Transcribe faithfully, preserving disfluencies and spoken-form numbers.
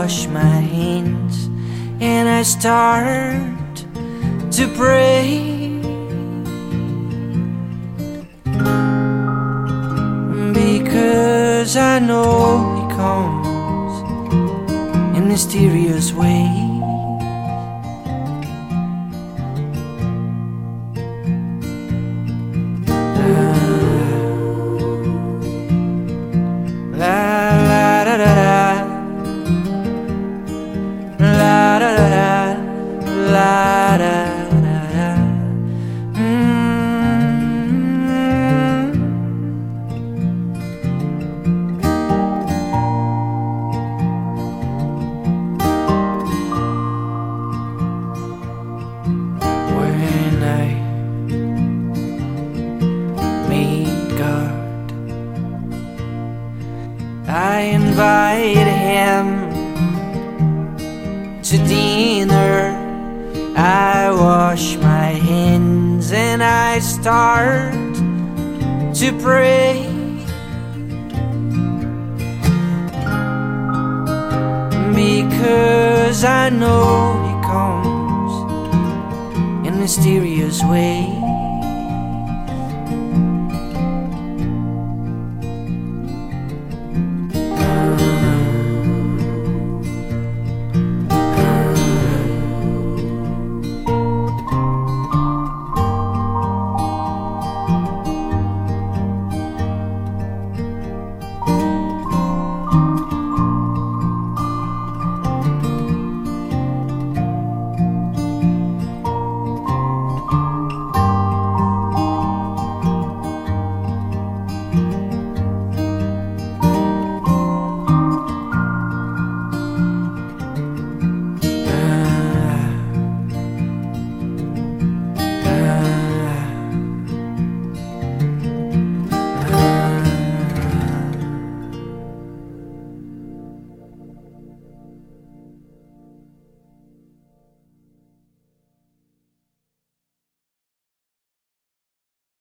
wash my hands and I start to pray, because I know He comes in mysterious ways. I invite Him to dinner. I wash my hands and I start to pray, because I know He comes in mysterious ways.